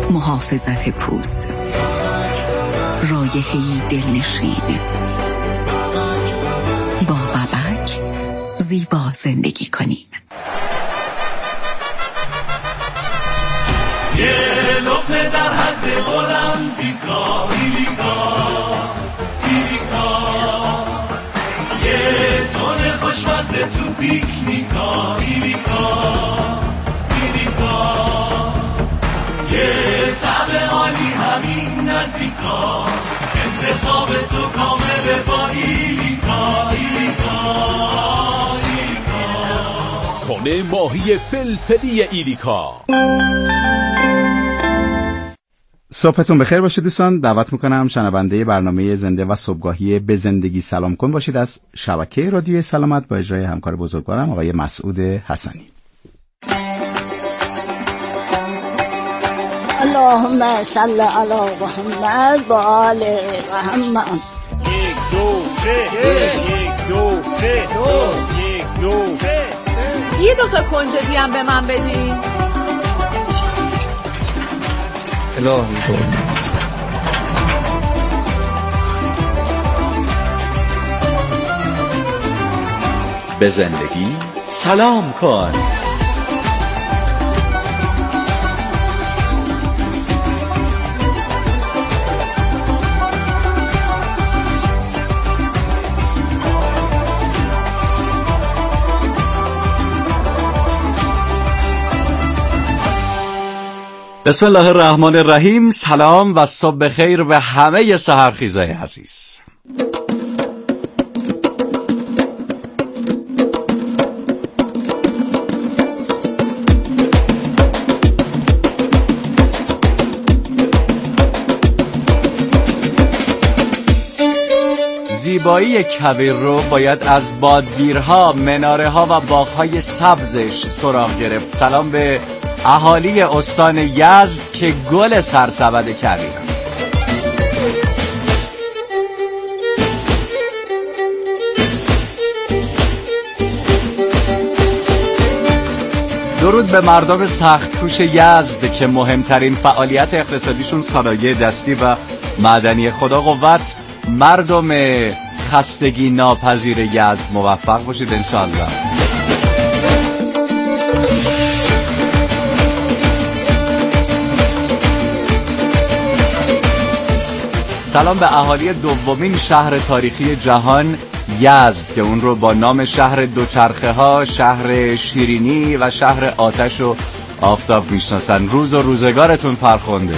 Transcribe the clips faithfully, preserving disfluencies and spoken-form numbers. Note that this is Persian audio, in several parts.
محافظت پوست، رایحه‌ای دلنشین. با بابک زیبا زندگی کنیم. یه لقمه در حد المپیکا، ایلیکا ایلیکا، یه تون خوشمزه تو پیکنیکا، ایلیکا ایلیکا، یه طعم عالی همین نزدیکا، انتخاب تو کامله با ایلیکا ایلیکا ایلیکا. تون ماهی فلفلی ایلیکا. صبحتون بخیر باشه دوستان. دعوت میکنم شنونده برنامه زنده و صبحگاهی به زندگی سلام کن باشید از شبکه رادیوی سلامت با اجرای همکار بزرگوارم آقای مسعود حسنی. اللهم صل علی محمد و آل محمد. یک دو سه یک دو سه یک دو سه. یه دو تا کنجدی هم به من بدین. الهی قربونت. به زندگی سلام کن. بسم الله الرحمن الرحیم. سلام و صبح خیر به همه سحرخیزای عزیز. زیبایی کویر رو باید از بادگیرها، مناره‌ها و باغ‌های سبزش سراغ گرفت. سلام به اهالی استان یزد که گل سرسبد کویر. درود به مردم سخت‌کوش یزد که مهمترین فعالیت اقتصادیشون صنایع دستی و معدنی. خدا قوت. مردم خستگی ناپذیر یزد موفق باشید انشالله. سلام به اهالی دومین شهر تاریخی جهان یزد که اون رو با نام شهر دوچرخه ها، شهر شیرینی و شهر آتش و آفتاب میشناسن. روز و روزگارتون فرخنده.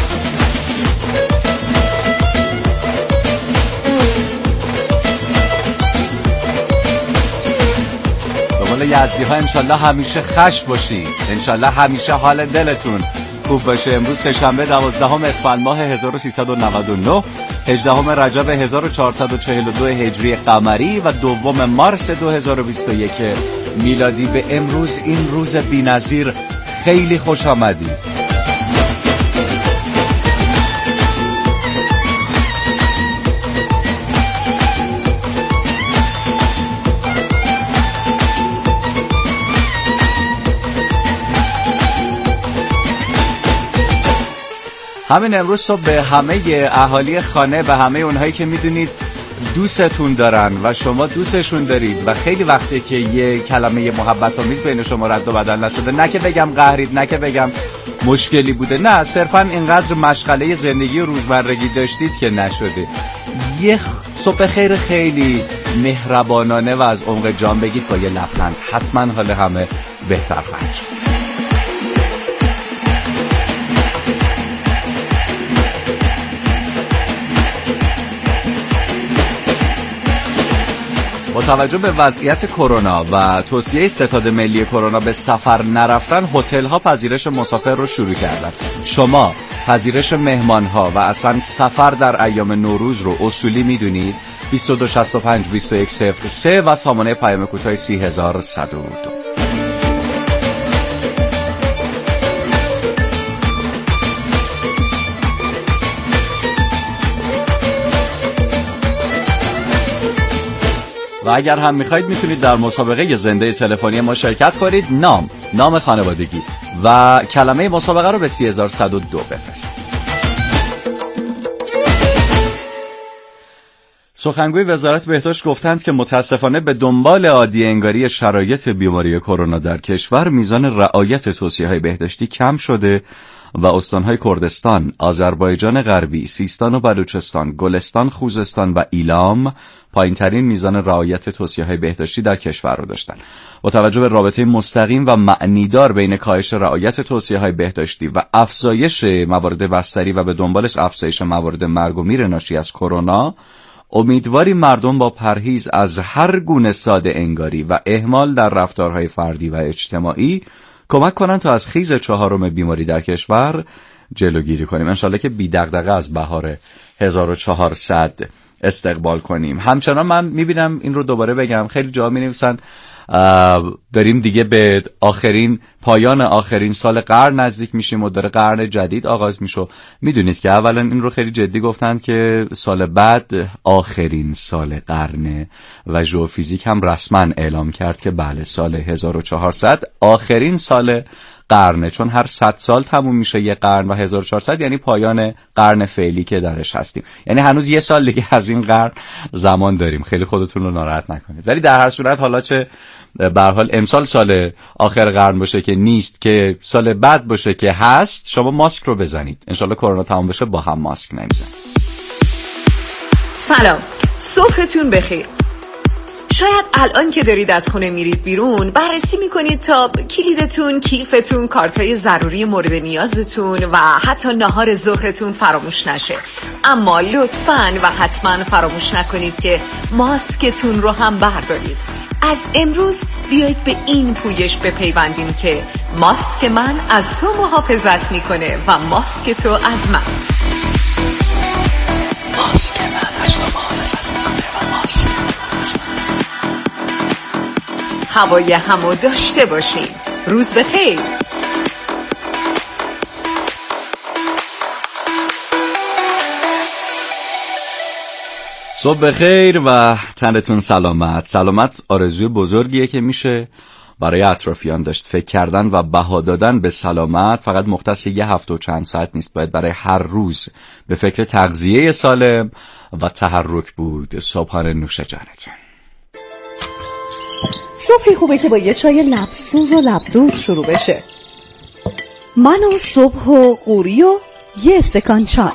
به قول یزدی ها انشالله همیشه خش باشید، انشالله همیشه حال دلتون خوب باشه. امروز سه‌شنبه دوازدهم اسفند ماه هزار و سیصد و نود و نه، هجدهم رجب هزار و چهارصد و چهل و دو هجری قمری و دوم مارس دو هزار و بیست و یک میلادی. به امروز این روز بی‌نظیر خیلی خوش آمدید. همین امروز صبح به همه اهالی خانه، به همه اونهایی که میدونید دوستتون دارن و شما دوستشون دارید و خیلی وقته که یه کلمه محبت آمیز بین شما رد و بدل نشده، نه که بگم قهرید، نه که بگم مشکلی بوده، نه صرفا اینقدر مشغله زندگی و روزمرگی داشتید که نشده، یه صبح خیر خیلی مهربانانه و از عمق جان بگید با یه لبخند، حتما حال همه بهتر خواهد شد. با توجه به وضعیت کرونا و توصیه ستاد ملی کرونا به سفر نرفتن، هتل‌ها پذیرش مسافر رو شروع کردن. شما پذیرش مهمان‌ها و اصلا سفر در ایام نوروز رو اصولی میدونید؟ بیست و دو شصت و پنج بیست و یک صفر سه و سامانه پیام کوتاه سی هزار و صد و دو. و و اگر هم میخواید میتونید در مسابقه زنده تلفنی ما شرکت کنید. نام نام خانوادگی و کلمه مسابقه رو به سه هزار و صد و دو بفرستید. سخنگوی وزارت بهداشت گفتند که متاسفانه به دنبال عادی انگاری شرایط بیماری کرونا در کشور میزان رعایت توصیه‌های بهداشتی کم شده و استان‌های کردستان، آذربایجان غربی، سیستان و بلوچستان، گلستان، خوزستان و ایلام پایین‌ترین میزان رعایت توصیه‌های بهداشتی در کشور را داشتند. با توجه به رابطه مستقیم و معنیدار بین کاهش رعایت توصیه‌های بهداشتی و افزایش موارد بستری و به دنبالش افزایش موارد مرگ و میر ناشی از کرونا، امیدواریم مردم با پرهیز از هر گونه ساده انگاری و اهمال در رفتارهای فردی و اجتماعی کمک کنند تا از خیز چهارم بیماری در کشور جلوگیری کنیم. انشالله که بی دغدغه از بهار هزار و چهارصد استقبال کنیم. همچنان من میبینم این رو دوباره بگم، خیلی جا مینویسن داریم دیگه به آخرین پایان آخرین سال قرن نزدیک میشیم و داره قرن جدید آغاز میشه. میدونید که اولا این رو خیلی جدی گفتن که سال بعد آخرین سال قرنه و ژئوفیزیک هم رسما اعلام کرد که بله سال هزار و چهارصد آخرین سال قرنه، چون هر صد سال تموم میشه یه قرن و هزار و چهارصد یعنی پایان قرن فعلی که درش هستیم، یعنی هنوز یه سال دیگه از این قرن زمان داریم. خیلی خودتون رو ناراحت نکنید. ولی در هر صورت حالا چه به هر حال امسال سال آخر قرن باشه که نیست، که سال بعد باشه که هست، شما ماسک رو بزنید. انشالله کرونا تموم بشه با هم ماسک نمیزنیم. سلام، صبحتون بخیر. شاید الان که دارید از خونه میرید بیرون بررسی میکنید تا کلیدتون، کیفتون، کارتای ضروری مورد نیازتون و حتی نهار ظهرتون فراموش نشه. اما لطفاً و حتما فراموش نکنید که ماسکتون رو هم بردارید. از امروز بیایید به این پویش بپیوندیم که ماسک من از تو محافظت میکنه و ماسک تو از من. ماسک من از تو محافظت میکنه و ماسک هوای همو داشته باشین. روز بخیر. صبح بخیر و تنتون سلامت. سلامت آرزوی بزرگیه که میشه برای اطرافیان داشت. فکر کردن و بها دادن به سلامت فقط مختص یه هفته و چند ساعت نیست، باید برای هر روز به فکر تغذیه سالم و تحرک بود. صبحانه نوش جانتون. صبحی خوبه که با یه چای لبسوز و لبدوز شروع بشه. من و صبح و قوری و یه استکان چای.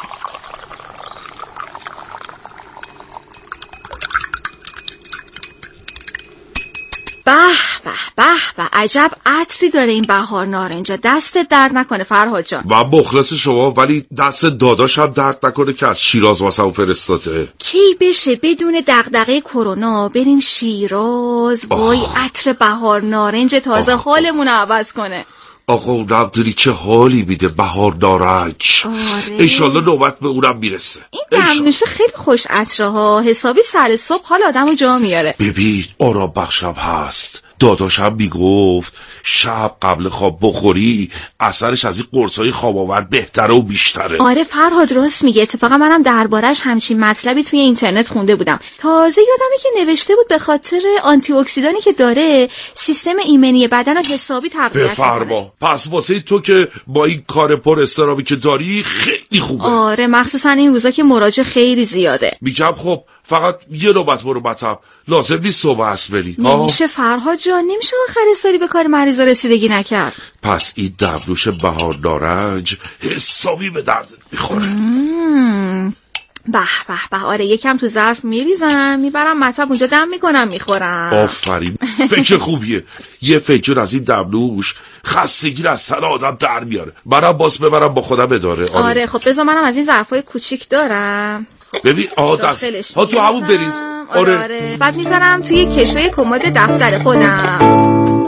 به به به به، عجب عطری داره این بهار نارنجا. دستت درد نکنه فرهاد جان. و مخلص شما، ولی دست داداش هم درد نکنه که از شیراز واسه فرستاده. کی بشه بدون دغدغه کرونا بریم شیراز، وای عطر بهار نارنج تازه آخ. حالمون عوض کنه. آقا نبدونی چه حالی میده بهار نارنج. آره. انشالله نوبت به اونم میرسه. این دمنوشه خیلی خوش عطره ها، حسابی سر صبح حال آدمو جا میاره. ببین آرام بخشم هست. داداشم میگفت شب قبل خواب بخوری اثرش از این قرصای خواب آور بهتره و بیشتره. آره فرهاد راست میگه. اتفاقا منم دربارش همچین مطلبی توی اینترنت خونده بودم. تازه یادمه که نوشته بود به خاطر آنتی اکسیدانی که داره سیستم ایمنی بدن رو حسابی تقویت میکنه. بفرما. پس واسه تو که با این کار پر استرابی که داری خیلی خوبه. آره مخصوصا این روزا که مراجع خیلی زیاده. میگم خب فقط یه نوبت برو مطب، لازم نیست صبح هست بری. نمیشه فرهاد جان، نمیشه آخر سالی به کار مریضا رسیدگی نکرد. پس این دبلوش بهار نارنج حسابی به درد میخوره. به به به. آره یکم تو ظرف میریزم میبرم مطب، اونجا دم میکنم میخورم. آفرین، فکر خوبیه. یه فکر از این دبلوش خستگی رو از تن آدم در میاره. منم باز ببرم با خودم اداره. آره, آره خب بذار منم از این ظرفای کوچیک دارم. ببین آه دست ها تو همون بریز. آره, آره. بعد میذارم توی کشوی کمد دفتر خودم.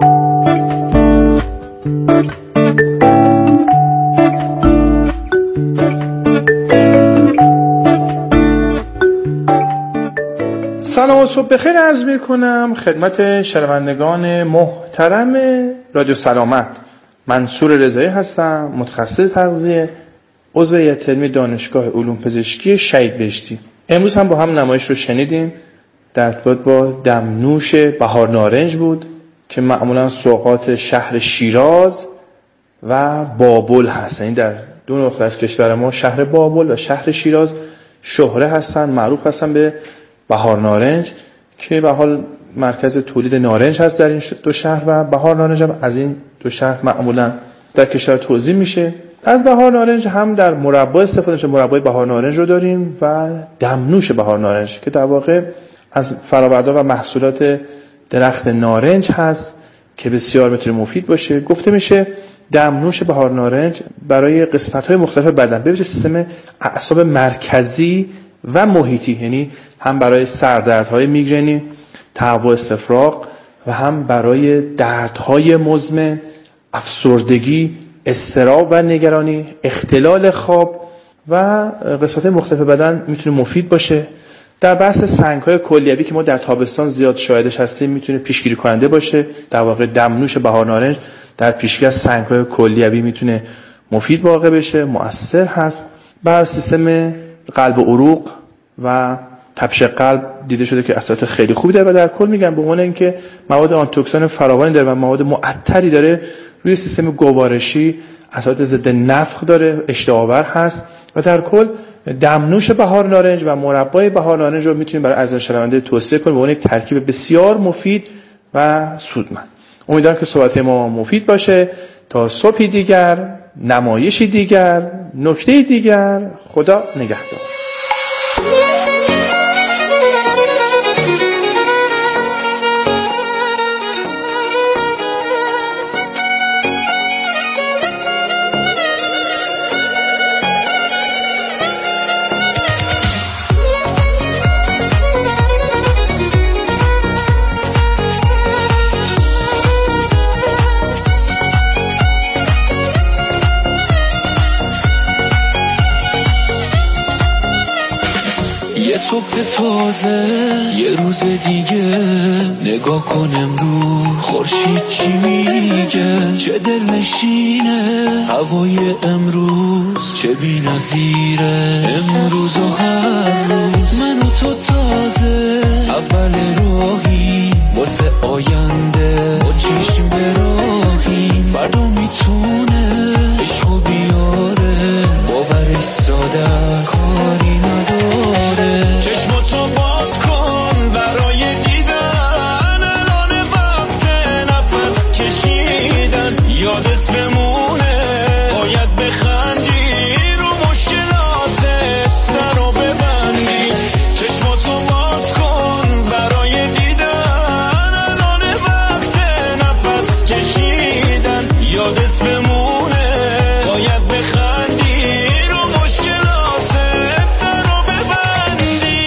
سلام و صبح بخیر عرض میکنم خدمت شنوندگان محترم رادیو سلامت. منصور رضایی هستم، متخصص تغذیه، عضو هیئت علمی دانشگاه علوم پزشکی شهید بهشتی. امروز هم با هم نمایش رو شنیدیم در ارتباط با دمنوش بهار نارنج بود که معمولا سوقات شهر شیراز و بابل هست. این در دو نقطه از کشور ما، شهر بابل و شهر شیراز، شهره هستن، معروف هستن به بهار نارنج که به حال مرکز تولید نارنج هست در این دو شهر و بهار نارنج هم از این دو شهر معمولا در کشور توزیع میشه. از بهار نارنج هم در مربا استفاده میشه. مربای بهار نارنج رو داریم و دمنوش بهار نارنج که در واقع از فرآورده‌ها و محصولات درخت نارنج هست که بسیار میتونه مفید باشه. گفته میشه دمنوش بهار نارنج برای قسمت‌های مختلف بدن، به ویژه سیستم اعصاب مرکزی و محیطی، یعنی هم برای سردردهای میگرنی، تهوع استفراغ و هم برای دردهای مزمن، افسردگی، اضطراب و نگرانی، اختلال خواب و قسمت‌های مختلف بدن میتونه مفید باشه. در بحث سنگ‌های کلیوی که ما در تابستان زیاد شاهدش هستیم میتونه پیشگیری کننده باشه. در واقع دمنوش بهار نارنج در پیشگیری از سنگ‌های کلیوی میتونه مفید واقع بشه، مؤثر هست. بر سیستم قلب و عروق و تپش قلب دیده شده که اثرات خیلی خوبی داره و در کل میگم به عنوان اینکه مواد آنتی اکسیدان فراوانی داره و مواد معطری داره روی سیستم گوارشی، اثرات ضد نفخ داره، اشتها آور هست و در کل دمنوش بهار نارنج و مربای بهار نارنج رو میتونیم برای عزیزان شنونده توصیه کنیم به عنوان یک ترکیب بسیار مفید و سودمند. امیدوارم که صحبت ما مفید باشه. تا صبحی دیگر، نمایشی دیگر، نکته دیگر، خدا نگهدار. صبح تازه یه روز دیگه، نگاه کن امروز خورشید چی میگه، چه دلنشینه هوای امروز، چه بی‌نظیره امروز و هر روز. من و تو تازه اول راهی واسه آینده، با چشم به راهی فردا میتونه عشقو بیاره، باورش ساده کاری نداره. چشماتو باز کن برای دیدن، الان وقت نفس کشیدن، یادت بمونه باید بخندی، رو مشکلاتت درو ببندی. چشماتو باز کن برای دیدن، الان وقت نفس کشیدن، یادت بمونه باید بخندی، رو مشکلاتت درو ببندی.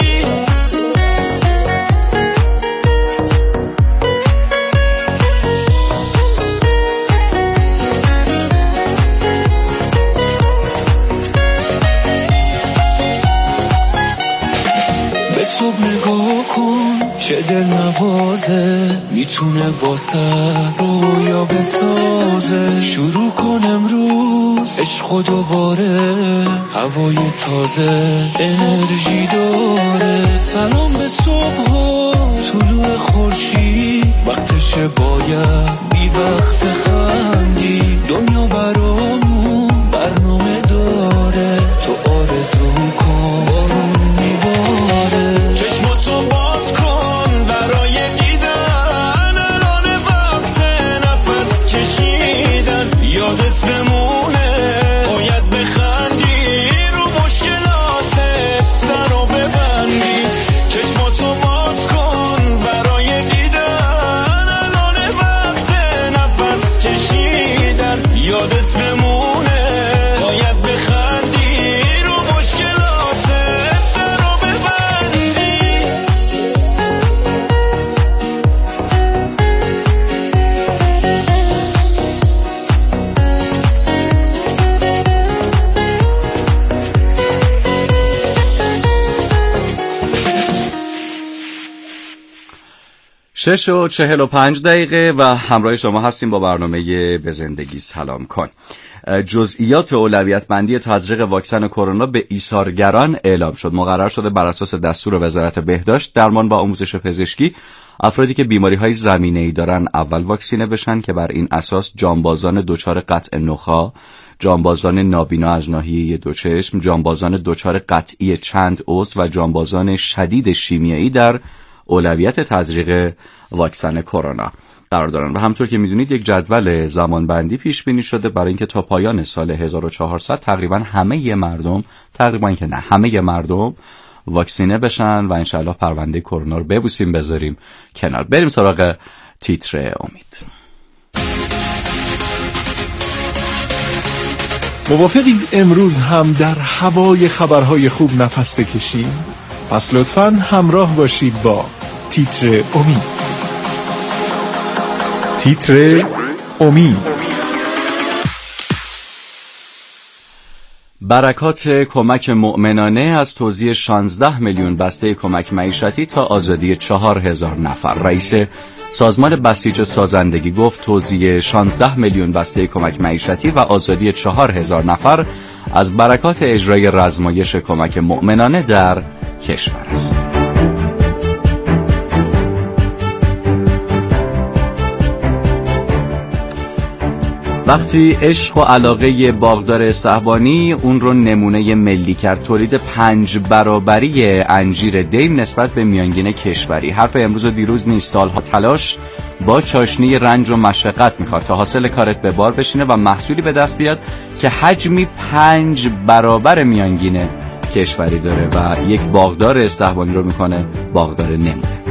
به صبح نگاه کن چه دل نوازه، میتونه واسه رویا بسازه. شروع کن امروز عشق و دوباره، هوای تازه انرژی داره. سلام به صبح و طلوع خورشید، وقتشه باید بی وقت خندی. دنیا برامون برنامه داره، تو آرزو کن بارون میباره. چشماتو باز کن برای دیدن، الان وقت نفس کشیدن، یادت بمونه باید بخندی، رو مشکلاتت درو ببندی. چشماتو باز کن برای دیدن، الان وقت نفس کشیدن، یادت بمونه باید بخندی، رو مشکلاتت درو ببندی. شش و چهل و پنج دقیقه و همراه شما هستیم با برنامه به زندگی سلام کن. جزئیات اولویت بندی تزریق واکسن کرونا به ایثارگران اعلام شد. مقرر شده بر اساس دستور وزارت بهداشت، درمان و آموزش پزشکی افرادی که بیماری‌های زمینه‌ای دارن اول واکسینه بشن که بر این اساس جانبازان دچار قطع نخاع، جانبازان نابینا از ناحیه دو چشم، جانبازان دچار قطعی چند عضو و جانبازان شدید شیمیایی در اولویت تزریق واکسن کرونا قرار دارن. و همطور که میدونید یک جدول زمانبندی پیش بینی شده برای اینکه تا پایان سال هزار و چهارصد تقریبا همه مردم تقریبا که نه همه مردم واکسینه بشن و انشاءالله پرونده کرونا رو ببوسیم بذاریم کنار. بریم سراغ تیتر امید. موافقید امروز هم در هوای خبرهای خوب نفس بکشیم؟ پس لطفاً همراه باشید با تیتر امید. تیتر امید. برکات کمک مؤمنانه از توزیع شانزده میلیون بسته کمک معیشتی تا آزادی چهار هزار نفر. رئیس سازمان بسیج سازندگی گفت توزیع شانزده میلیون بسته کمک معیشتی و آزادی چهار هزار نفر از برکات اجرای رزمایش کمک مؤمنانه در کشور است. وقتی عشق و علاقه باغدار استحبانی اون رو نمونه ملی کرد، تولید پنج برابری انجیر دیم نسبت به میانگین کشوری. حرف امروز و دیروز نیست، سالها تلاش با چاشنی رنج و مشقت میخواد تا حاصل کارت به بار بشینه و محصولی به دست بیاد که حجمی پنج برابر میانگین کشوری داره و یک باغدار استحبانی رو میکنه باغدار نمونه.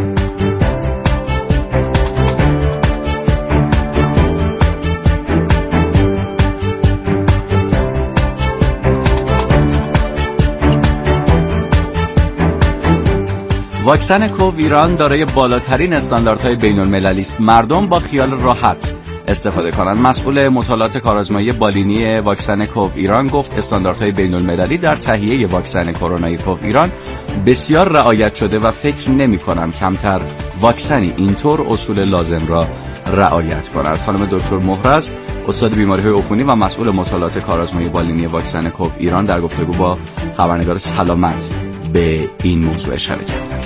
واکسن کوو ایران دارای بالاترین استانداردهای بین‌المللی است. مردم با خیال راحت استفاده کنند. مسئول مطالعات کارآزمایی بالینی واکسن کوو ایران گفت استانداردهای بین‌المللی در تهیه واکسن کرونایی کوو ایران بسیار رعایت شده و فکر نمی‌کنم کمتر واکسنی اینطور اصول لازم را رعایت کند. خانم دکتر مهرز، استاد بیماری‌های عفونی و مسئول مطالعات کارآزمایی بالینی واکسن کوو ایران، در گفتگو با خبرنگار سلامت به این موضوع اشاره کردند.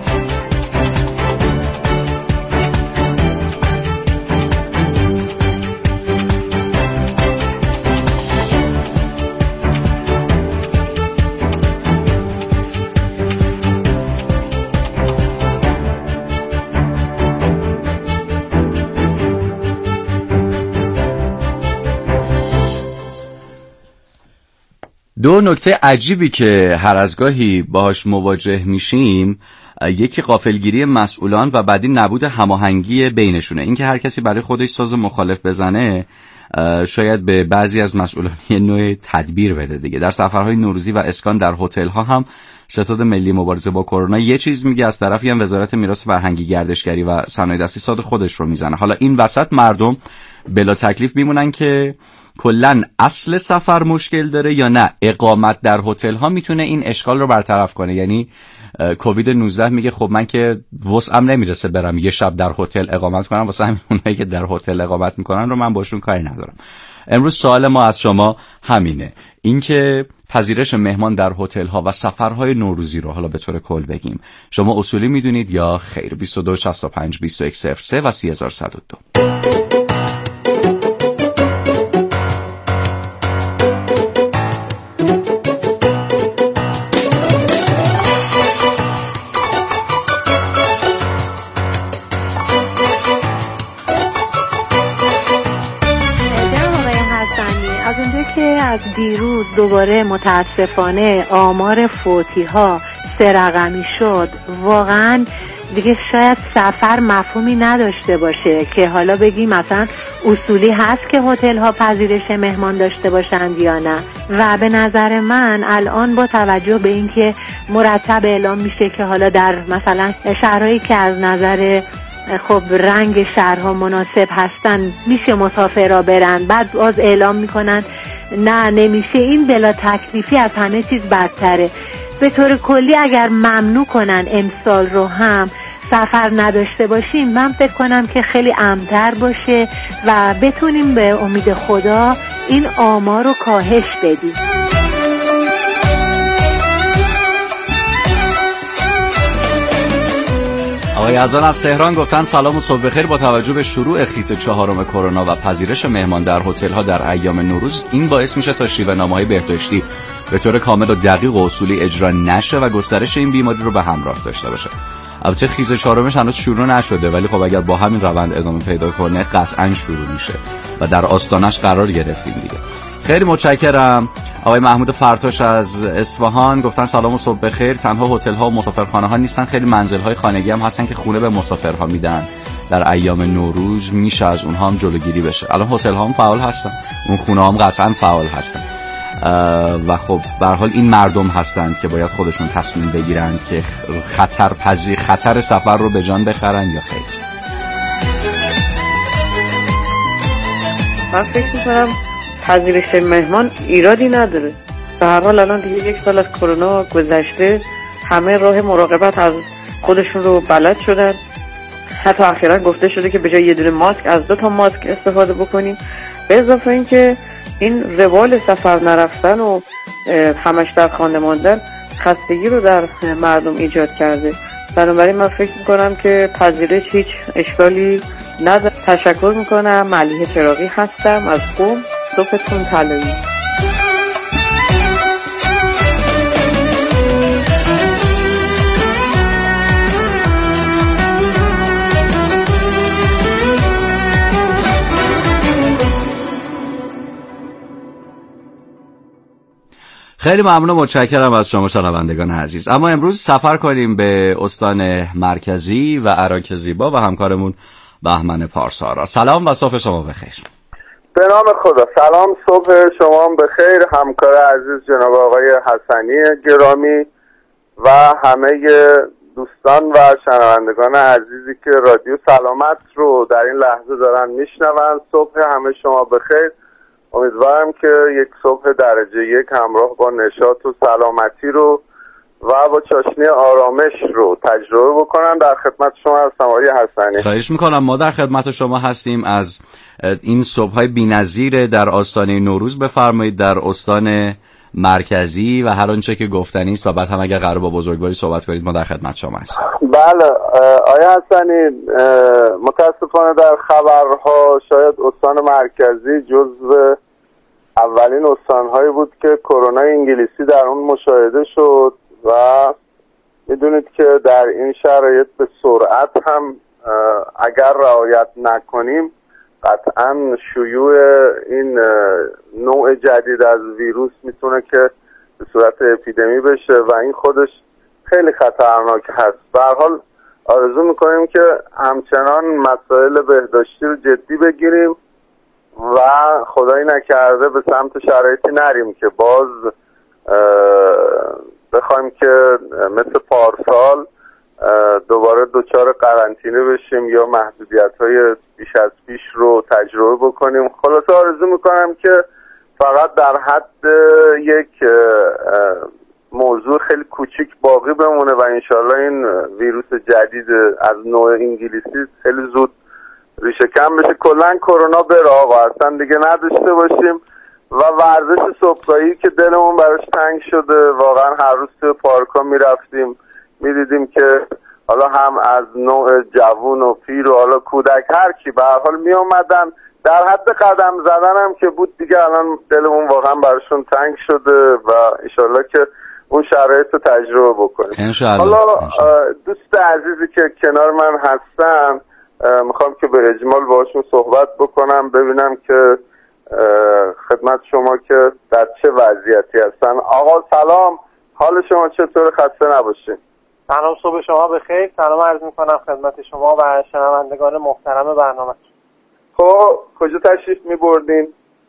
دو نکته عجیبی که هر از گاهی باهاش مواجه میشیم، یکی غافلگیری مسئولان و بعدی نبود هماهنگی بینشونه. اینکه هر کسی برای خودش ساز مخالف بزنه شاید به بعضی از مسئولان یه نوع تدبیر بده دیگه. در سفرهای نوروزی و اسکان در هتل ها هم ستاد ملی مبارزه با کرونا یه چیز میگه، از طرفی هم وزارت میراث فرهنگی، گردشگری و صنایع دستی ساز خودش رو میزنه. حالا این وسط مردم بلا تکلیف میمونن که کلن اصل سفر مشکل داره یا نه اقامت در هتل ها میتونه این اشکال رو برطرف کنه. یعنی کووید نوزده میگه خب من که وسعم نمیرسه برم یه شب در هتل اقامت کنم، واسه همین اونایی که در هتل اقامت میکنن رو من باشون کاری ندارم. امروز سوال ما از شما همینه، اینکه پذیرش مهمان در هتل ها و سفرهای نوروزی رو حالا به طور کل بگیم شما اصولی میدونید یا خیر؟ بیست و دو شصت و پنج بیست و یک صفر سه و سی هزار و صد و دو. از دیروز دوباره متاسفانه آمار فوتی ها سه رقمی شد، واقعا دیگه شاید سفر مفهومی نداشته باشه که حالا بگیم مثلا اصولی هست که هتل ها پذیرش مهمان داشته باشند یا نه. و به نظر من الان با توجه به اینکه مرتب اعلام میشه که حالا در مثلا شهرهایی که از نظر خب رنگ شهرها مناسب هستن میشه مسافرها برن، بعد باز اعلام میکنن نه نمیشه، این بلا تکلیفی از همه چیز بدتره. به طور کلی اگر ممنوع کنن امسال رو هم سفر نداشته باشیم، من فکر کنم که خیلی امن‌تر باشه و بتونیم به امید خدا این آمار رو کاهش بدیم. آقای ازان از تهران گفتن سلام و صبح بخیر. با توجه به شروع خیز چهارم کرونا و پذیرش مهمان در هتل‌ها در ایام نوروز، این باعث میشه تا شیوه‌نامه‌های بهداشتی به طور کامل و دقیق و اصولی اجرا نشه و گسترش این بیماری رو به همراه داشته باشه. البته خیز چهارمش هنوز شروع نشده، ولی خب اگر با همین روند ادامه پیدا کنه قطعاً شروع میشه و در آستانش قرار گرفتیم دیگه. خیلی متشکرم. آقای محمود فرتاش از اصفهان گفتن سلام و صبح بخیر. تنها هتل‌ها و مسافرخانه‌ها نیستن، خیلی منزل‌های خانگی هم هستن که خونه به مسافرها میدن در ایام نوروز. میشه از اونها هم جلوگیری بشه. الان هتل‌ها هم فعال هستن، اون خونه‌ها هم قطعاً فعال هستن و خب به هر حال این مردم هستند که باید خودشون تصمیم بگیرند که خطر پذیر خطر سفر رو به جان بخرن یا خیر. من فکر می‌کنم پذیرش مهمان ایرادی نداره. به هر حال الان دیگه یک سال از کرونا گذشته، همه راه مراقبت از خودشون رو بلد شدن. حتی اخیراً گفته شده که به جای یه دونه ماسک از دو تا ماسک استفاده بکنیم. به اضافه اینکه این روال سفر نرفتن و همش در خانه ماندن خستگی رو در مردم ایجاد کرده. بنابراین من فکر میکنم که پذیرش هیچ اشکالی نداره. تشکر میکنم. ملیحه چراغی هستم از قم. صبحتون طلایی. خیلی ممنون و متشکرم از شما شنوندگان عزیز. اما امروز سفر کنیم به استان مرکزی و عراق زیبا و همکارمون بهمن پارسا. سلام و صبح شما بخیر. به نام خدا. سلام، صبح شما بخیر همکار عزیز جناب آقای حسنی گرامی و همه دوستان و شنوندگان عزیزی که رادیو سلامت رو در این لحظه دارن میشنون. صبح همه شما بخیر. امیدوارم که یک صبح درجه یک همراه با نشاط و سلامتی رو و با چاشنی آرامش رو تجربه بکنم. در خدمت شما هستم آقای حسنی. خواهش میکنم. ما در خدمت شما هستیم. از این صبح‌های بی‌نظیر در آستانه نوروز بفرمایید در استان مرکزی و هر آنچه که گفتنی است و بعد هم اگر قرار با بزرگواری صحبت کنید ما در خدمت شما هستیم. بله آقای حسنی، متاسفانه در خبرها شاید استان مرکزی جزو اولین استانهایی بود که کرونا انگلیسی در اون مشاهده شد و میدونید که در این شرایط به سرعت هم اگر رعایت نکنیم قطعا شیوع این نوع جدید از ویروس میتونه که به صورت اپیدمی بشه و این خودش خیلی خطرناک هست. به هر حال آرزو میکنیم که همچنان مسائل بهداشتی رو جدی بگیریم و خدایی نکرده به سمت شرایطی نریم که باز بخوایم که مثل پارسال دوباره دوچار قرنطینه بشیم یا محدودیت‌های بیش از پیش رو تجربه بکنیم. خلاصه آرزو میکنم که فقط در حد یک موضوع خیلی کوچیک باقی بمونه و انشالله این ویروس جدید از نوع انگلیسی خیلی زود ریشه کم بشه، کلن کرونا بره آقا، اصلا دیگه نداشته باشیم. و ورزش صبحگاهی که دلمون براش تنگ شده، واقعا هر روز تو پارکا میرفتیم میدیدیم که حالا هم از نوع جوون و پیر و حالا کودک هر کی به هر حال می اومدن، در حد قدم زدن هم که بود دیگه الان دلمون واقعا براشون تنگ شده و انشالله که اون شرایط رو تجربه بکنیم. انشالله. حالا دوست عزیزی که کنار من هستن میخوام که به اجمال باشون صحبت بکنم، ببینم که خدمت شما که در چه وضعیتی هستن. آقا سلام، حال شما چطور؟ خسته نباشین. سلام، صبح شما بخیر. سلام عرض میکنم خدمت شما و شنوندگان محترم برنامه. خب کجا تشریف میبردین؟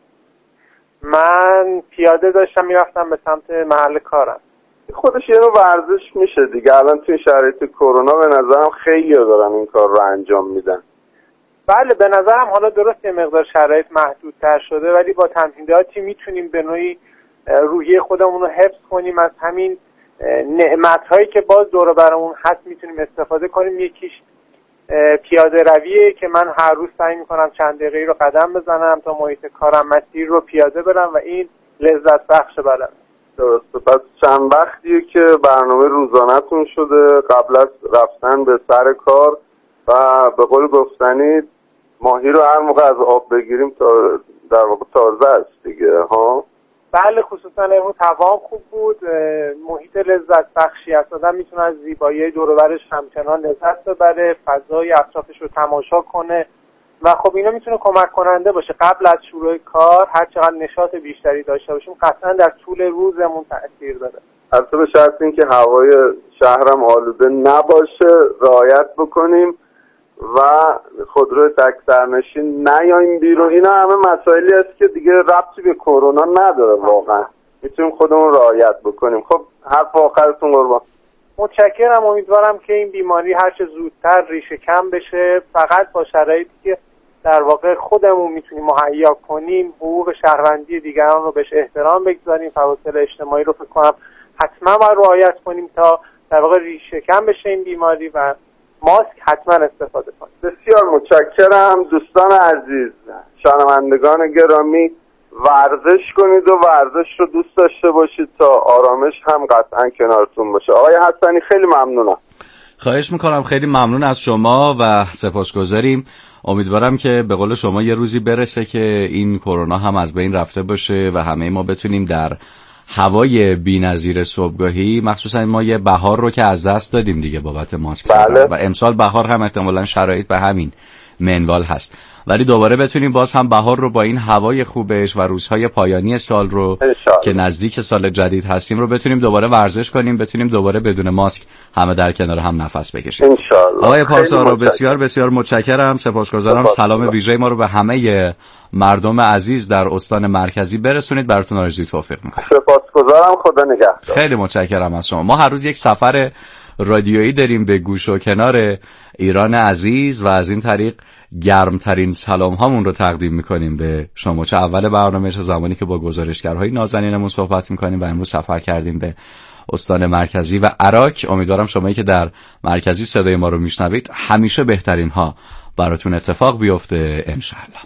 من پیاده داشتم میرفتم به سمت محل کارم. خودش یه نوع ورزش میشه دیگه. الان توی شرایط کرونا به نظرم خیلی دارن این کار رو انجام میدن. بله به نظرم حالا درست یه مقدار شرایط محدودتر شده ولی با تمهیداتی میتونیم به نوعی روحیه خودمون رو حفظ کنیم، از همین نعمت‌هایی که باز دور برمون هست میتونیم استفاده کنیم. یکیش پیاده رویه که من هر روز سعی میکنم چند دقیقه رو قدم بزنم تا محیط کارم، مسیر رو پیاده برم و این لذت بخش برم. درسته. پس چند وقتیه که برنامه روزانه‌تون شده قبل از رفتن به سر کار و به قول گفتنی ماهی رو هر موقع از آب بگیریم تا در واقع تازه است دیگه ها؟ بله، خصوصا امروز هوا خوب بود، محیط لذت بخشی است، آدم میتونه از زیبایی دور و برش همچنان لذت ببره، فضای اطرافش رو تماشا کنه و خب اینا میتونه کمک کننده باشه. قبل از شروع کار هر چقدر نشاط بیشتری داشته باشیم قطعا در طول روزمون تأثیر داره. البته به شرط اینکه هوای شهرم آلوده نباشه رعایت بکنیم و خودروی تک سرنشین نیایم بیرون. اینا همه مسائلی است که دیگه ربطی به کرونا نداره، واقعا میتونیم خودمون رعایت بکنیم. خب حرف آخرتون قربان. متشکرم. امیدوارم که این بیماری هر چه زودتر ریشه کم بشه، فقط با شرایطی که در واقع خودمون میتونیم مهیا کنیم، حقوق شهروندی دیگران رو بهش احترام بگذاریم، فواصل اجتماعی رو فکر کنم حتما باید رعایت کنیم تا در واقع ریشه کم بشه این بیماری و ماسک حتما استفاده کنیم. بسیار متشکرم دوستان عزیز، شنوندگان گرامی، ورزش کنید و ورزش رو دوست داشته باشید تا آرامش هم قطعا کنارتون باشه. آقای حسنی خیلی ممنونم. خواهش میکنم، خیلی ممنون از شما و سپاسگزاریم. امیدوارم که به قول شما یه روزی برسه که این کرونا هم از بین رفته باشه و همه ما بتونیم در هوای بی‌نظیر صبحگاهی، مخصوصا ما یه بهار رو که از دست دادیم دیگه بابت ماسک بله. و امسال بهار هم احتمالاً شرایط به همین منوال هست، ولی دوباره بتونیم باز هم بهار رو با این هوای خوبش و روزهای پایانی سال رو انشالله. که نزدیک سال جدید هستیم رو بتونیم دوباره ورزش کنیم، بتونیم دوباره بدون ماسک همه در کنار هم نفس بکشیم انشالله. آقای پارسا بسیار بسیار متشکرم، سپاسگزارم. سلام ویژه ما رو به همه مردم عزیز در استان مرکزی برسونید. براتون آرزوی توفیق میکنم. سپاسگزارم، خدا نگهدار. خیلی متشکرم از شما. ما هر روز یک سفر رادیویی داریم به گوش و کنار ایران عزیز و از این طریق گرمترین سلام هامون رو تقدیم میکنیم به شما، چه اول برنامه چه زمانی که با گزارشگرهای نازنینمون صحبت میکنیم و امروز سفر کردیم به استان مرکزی و عراق. امیدوارم شمایی که در مرکزی صدای ما رو میشنوید همیشه بهترین ها براتون اتفاق بیفته انشاءالله.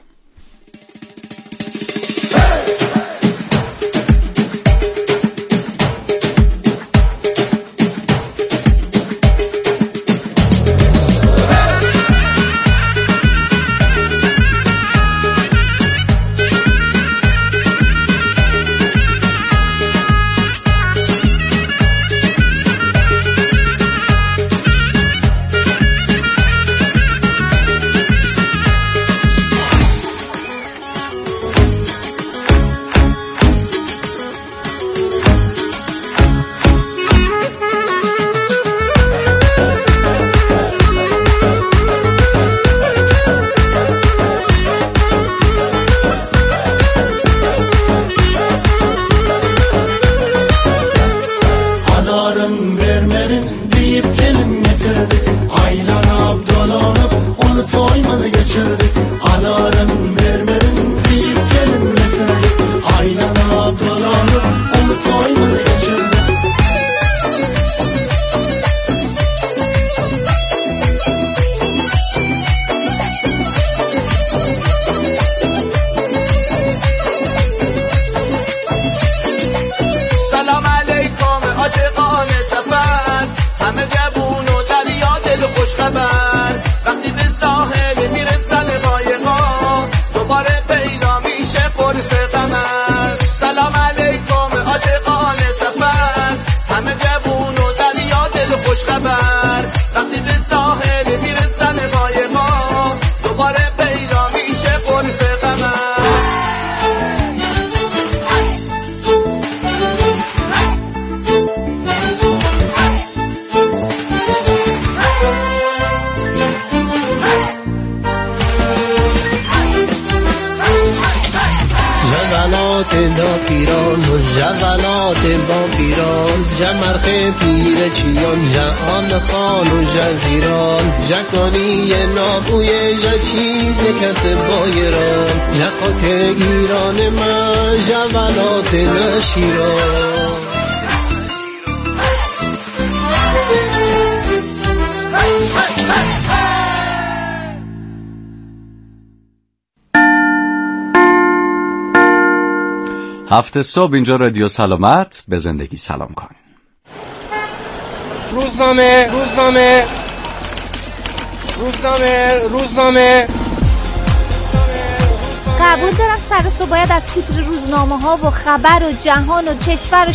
هفته صبح اینجا رادیو سلامت، به زندگی سلام کن. روزنامه روزنامه روزنامه روزنامه قبول دارم سر صبح باید از تیتر روزنامه ها و خبر و جهان و کشور و